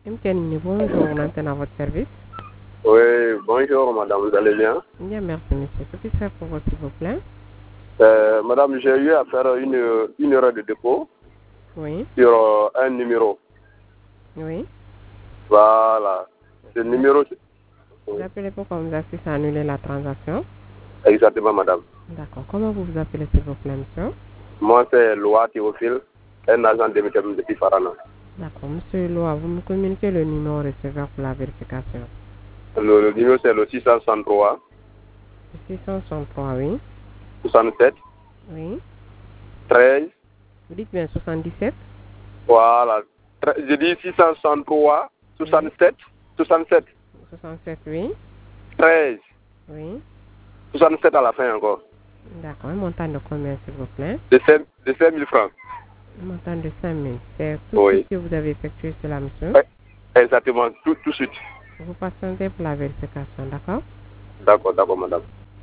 MTN, bonjour, maintenant à votre service. Oui, bonjour madame, vous allez bien? Bien, merci monsieur. Que puis-je faire pour vous, s'il vous plaît? Madame, j'ai eu à faire une erreur de dépôt Oui, sur un numéro. oui. Voilà. Ce numéro, Vous appelez pourquoi vous assistez à annuler la transaction? exactement madame. D'accord. Comment vous vous appelez, s'il vous plaît, monsieur? Moi, c'est Loa Théophile, un agent de MTN depuis Farana. D'accord. Monsieur Loa, vous me communiquez le numéro receveur pour la vérification. Le numéro, c'est le 663 663, oui. 67 Oui. 13. Vous dites bien 77? Voilà. Je dis 663 67 67 67, oui. 13 Oui. 67 à la fin encore. D'accord. Un montant de combien, s'il vous plaît? De 5 000 francs. Un montant de 5 000. C'est tout de Oui. suite que vous avez effectué cela, monsieur? Exactement, tout de suite. Vous patientez pour la vérification, d'accord? D'accord, madame.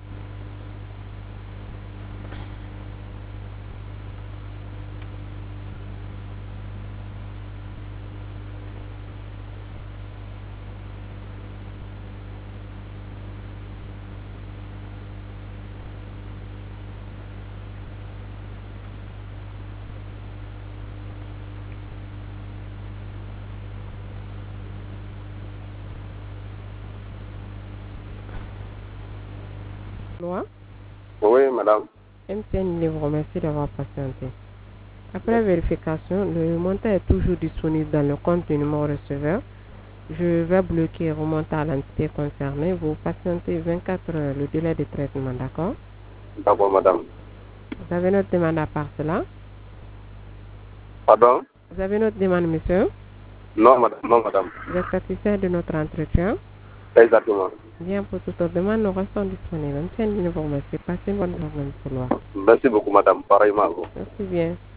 Loi? Oui, madame. MTN vous remercie d'avoir patienté. Après la vérification, le montant est toujours disponible dans le compte du numéro receveur. Je vais bloquer et remonter à l'entité concernée. Vous patientez 24 heures, le délai de traitement, d'accord? D'accord, madame. Vous avez notre demande à part cela? Pardon? Vous avez notre demande, monsieur? Non, madame. Non, madame. Vous êtes satisfait de notre entretien? Exactement. Bien, pour toute autre demande, nous restons disponibles. MTN vous remercie. Passez une bonne journée, monsieur Loi. Merci beaucoup, madame. Pareillement à vous. Merci bien.